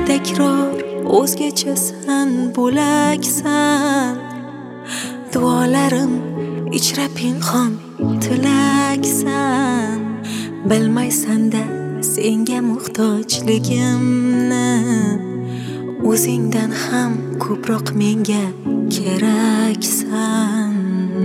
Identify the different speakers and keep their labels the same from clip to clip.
Speaker 1: takror o'zgachasan, bo'laksan. Duolarim ichra pinhon tilaksan. Bilmaysan-da senga muhtojligimni, o'zingdan ham ko'proq menga keraksan.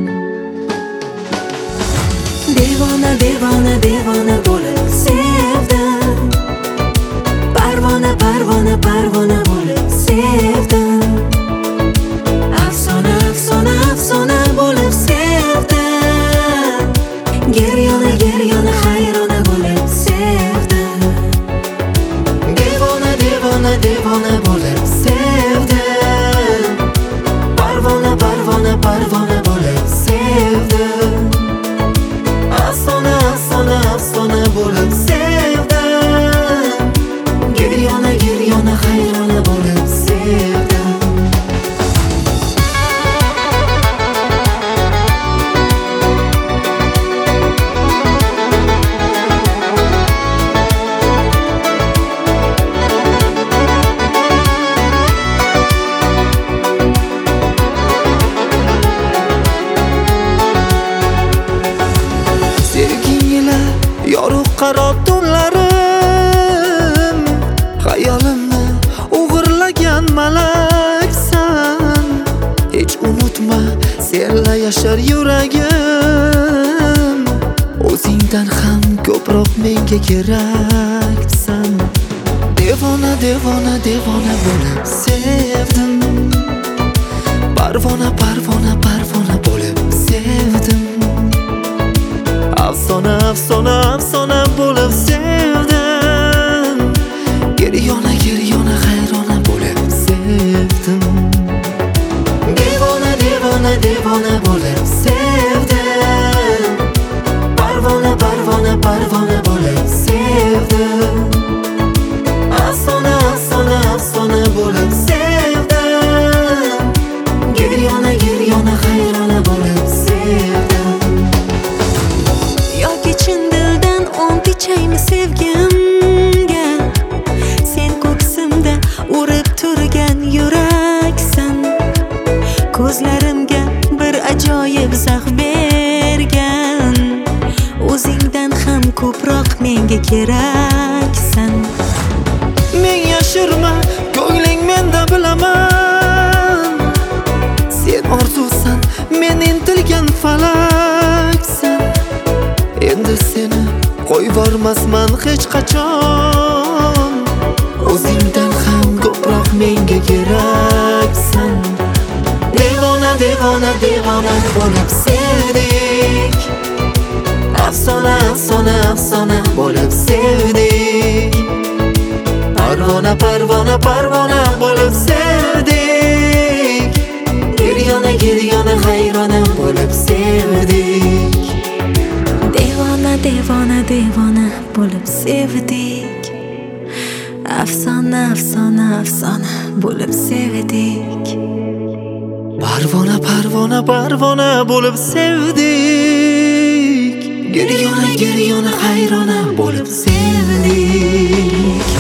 Speaker 1: Devona, devona, devona bo'lib sevdim. Parvona, parvona, parvona bo'lib sevdim. Afsona, afsona, afsona bo'lib sevdim. Geryona, geryona, hayrona bo'lib sevdim. Devona, devona, devona bo'lib sevdim. Parvona, parvona, parvona bo'lib sevdim. Afsona, afsona, afsona bo'lib sevdim. Geryona, geryona, hayrona bo'lib sevdim. Yorug' qaro tunlarim, xayolimni o'g'irlagan malaksan. Hech unutma, senla yashar yuragim. O'zingdan ham ko'proq menga keraksan. Devona, devona, devona bo'lib sevdim. Parvona, parvona, parvona bo'lib sevdim. Afsona, afsona, afsona bo'lib sevdim. Geryona, geryona, hayrona bo'lib sevdim. Devona, devona, devona bo'lib sevdim. Parvona, parvona, parvona bo'lib sevdim. Afsona, afsona, afsona bo'lib sevdim. Geryona, geryona, hayrona bo'lib sevdim. Yoki chin dildan o'ntichaymi sevgimga, sen ko'ksimda urib turgan yuraksan. Ko'zlarimga bir ajoyib zavq bergan, o'zingdan ham ko'proq menga keraksan. Men yashirma, ko'ngling menda bilaman. Sen orzusan, men intilgan falaksan. Endi seni qo'yvormasman hech qachon. O'zingdan ham ko'proq menga keraksan. Devona, devona, devona bo'lib sevdik. Afsona, afsona, afsona bo'lib sevdik. Parvona, parvona, parvona bo'lib sevdik. Geryona, geryona, hayrona bo'lib sevdik. Devona, devona, devona bo'lib sevdik. Afsona, afsona, afsona bo'lib sevdik. Parvona, parvona, parvona bo'lib sevdik. Geryona, geryona, hayrona bo'lib sevdik.